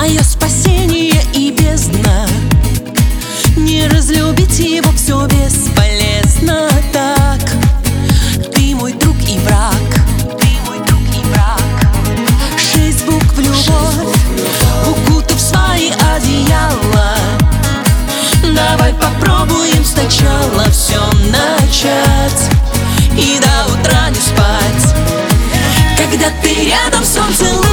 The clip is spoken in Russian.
мое спасение и бездна. Не разлюбить его все бесполезно. Так, ты мой друг и враг, ты мой друг и враг. 6 букв любовь, укутав свои одеяла. Давай попробуем сначала все начать и до утра не спать. Когда ты рядом, солнце